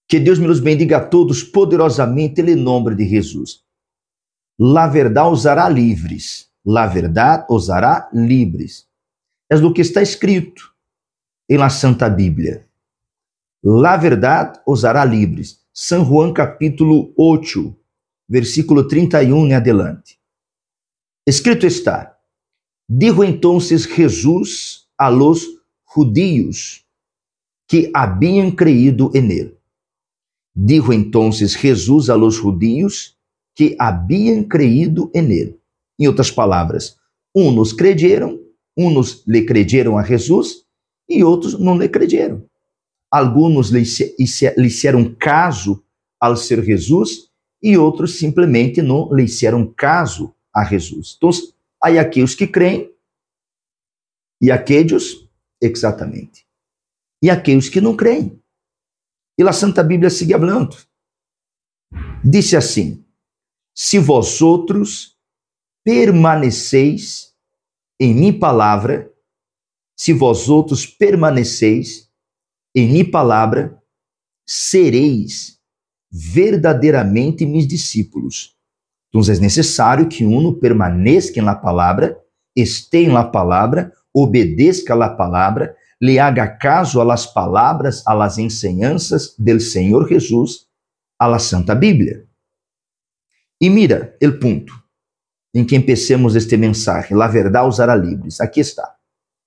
Que Deus me los bendiga a todos poderosamente em nome de Jesus. La verdade os hará livres. La verdade os hará livres. É o que está escrito em la Santa Bíblia. La verdade os hará livres. San Juan capítulo 8, versículo 31 em adelante. Escrito está: dijo entonces Jesús a los judíos que habían creído en él. Dijo entonces Jesús a los judíos que habían creído en él. Em outras palavras, unos le creyeron a Jesús e outros não le creyeron. Alguns lhe hicieron caso ao ser Jesus e outros simplesmente não lhe hicieron caso a Jesus. Então, há aqueles que creem e aqueles, exatamente, e aqueles que não creem. E a Santa Bíblia sigue falando. Disse assim: se vosotros permaneceis em minha palavra, se vosotros permaneceis em minha palavra, sereis verdadeiramente meus discípulos. Então é necessário que uno permaneça na palavra, esteja na palavra, obedeça a palavra, le haga caso a las palavras, a las enseñanzas del Senhor Jesus, a la Santa Bíblia. E mira o ponto em que empecemos este mensagem: la verdade os hará livres. Aqui está.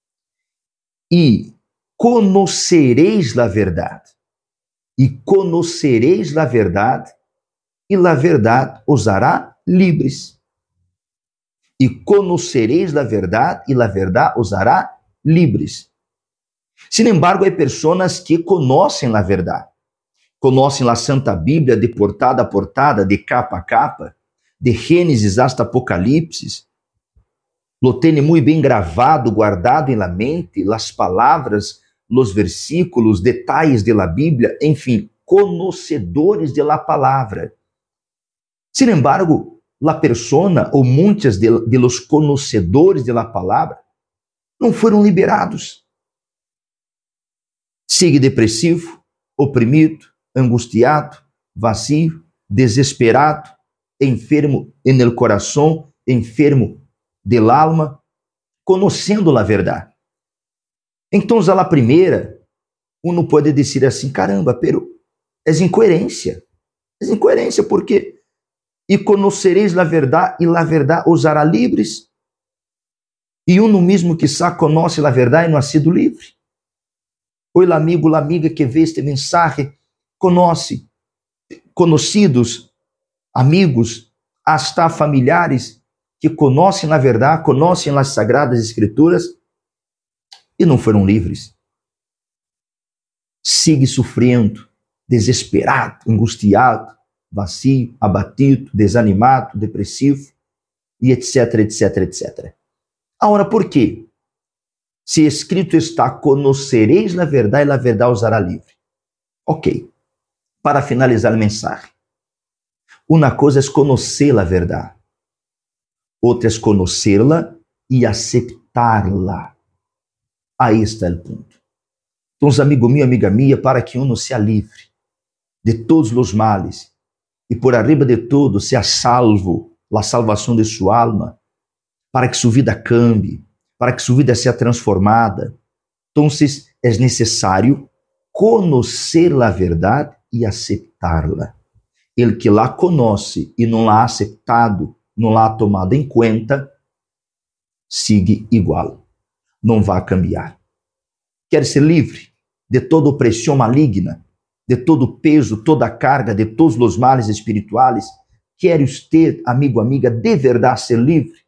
E conocereis la verdade. E conocereis la verdade, e la verdade os hará livres. E conocereis la verdade, e la verdade os hará livres. Sin embargo, há pessoas que conhecem a verdade. Conhecem a Santa Bíblia de portada a portada, de capa a capa, de Gênesis hasta Apocalipse. Lo tem muito bem gravado, guardado em la mente, las palavras, los versículos, detalhes de la Bíblia, enfim, conhecedores de la palavra. Sin embargo, la persona ou muitos de los conhecedores de la palavra não foram liberados. Sigue depressivo, oprimido, angustiado, vazio, desesperado, enfermo en el coração, enfermo del alma, conhecendo a verdade. Então, a la primeira, uno pode dizer assim: caramba, pero é incoerência. É incoerência porque e conocereis a verdade e a verdade os hará livres. E uno mesmo quizá conhece a verdade e não ha sido livre. Oi, amigo, amiga que vê este mensagem, conhecidos, amigos, hasta familiares que conhecem a verdade, conhecem as Sagradas Escrituras e não foram livres. Sigue sofrendo, desesperado, angustiado, vazio, abatido, desanimado, depressivo, e etc, etc, etc. Agora, por quê? Se escrito está: conocereis a verdade e a verdade os hará livre. Ok. Para finalizar a mensagem. Uma coisa é conhecer a verdade. Outra é conhecê-la e aceitar-la. Aí está o ponto. Então, amigo meu, amiga minha, para que uno seja livre de todos os males e por arriba de todo seja salvo, a salvação de sua alma, para que sua vida cambie, para que sua vida seja transformada. Então, é necessário conhecer a verdade e aceitá-la. Ele que lá conhece e não lá aceitado, não lá tomado em conta, sigue igual. Não vai cambiar. Quer ser livre de toda opressão maligna, de todo peso, toda carga, de todos os males espirituais? Quer você, amigo, amiga, de verdade ser livre?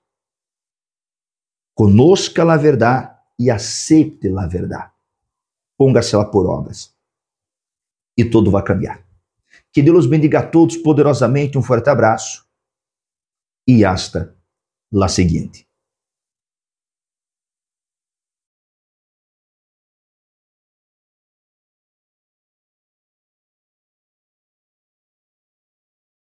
Conozca a verdade e aceite a verdade. Ponga-se-la por obras. E tudo vai cambiar. Que Deus bendiga a todos poderosamente. Um forte abraço. E hasta la seguinte.